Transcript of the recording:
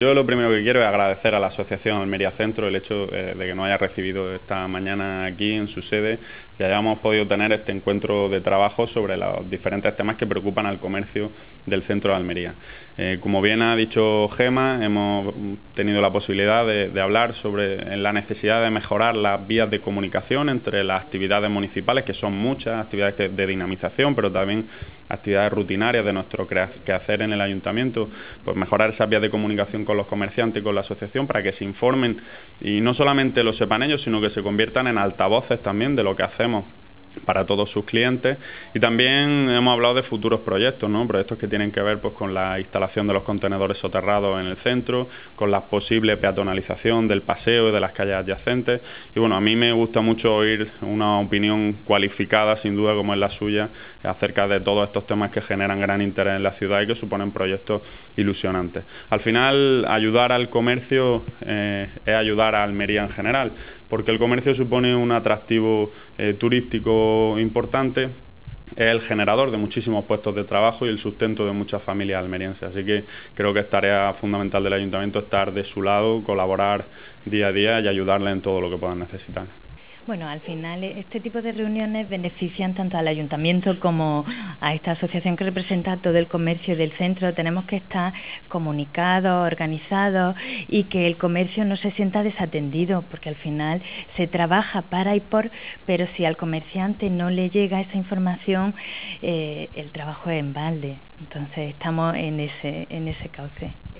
Yo lo primero que quiero es agradecer a la Asociación Almería Centro el hecho de que nos haya recibido esta mañana aquí en su sede y hayamos podido tener este encuentro de trabajo sobre los diferentes temas que preocupan al comercio del centro de Almería. Como bien ha dicho Gema, hemos tenido la posibilidad de hablar sobre la necesidad de mejorar las vías de comunicación entre las actividades municipales, que son muchas, actividades de dinamización, pero también actividades rutinarias de nuestro quehacer en el ayuntamiento, pues mejorar esas vías de comunicación con los comerciantes y con la asociación para que se informen y no solamente lo sepan ellos, sino que se conviertan en altavoces también de lo que hacemos para todos sus clientes. Y también hemos hablado de futuros proyectos, ¿no? Proyectos que tienen que ver pues con la instalación de los contenedores soterrados en el centro, con la posible peatonalización del paseo y de las calles adyacentes. Y bueno, a mí me gusta mucho oír una opinión cualificada, sin duda como es la suya, acerca de todos estos temas que generan gran interés en la ciudad y que suponen proyectos ilusionantes. Al final, ayudar al comercio es ayudar a Almería en general, porque el comercio supone un atractivo turístico importante, es el generador de muchísimos puestos de trabajo y el sustento de muchas familias almerienses. Así que creo que es tarea fundamental del ayuntamiento estar de su lado, colaborar día a día y ayudarle en todo lo que puedan necesitar. Bueno, al final este tipo de reuniones benefician tanto al ayuntamiento como a esta asociación que representa todo el comercio del centro. Tenemos que estar comunicados, organizados y que el comercio no se sienta desatendido, porque al final se trabaja para y por, pero si al comerciante no le llega esa información, el trabajo es en balde. Entonces estamos en ese cauce.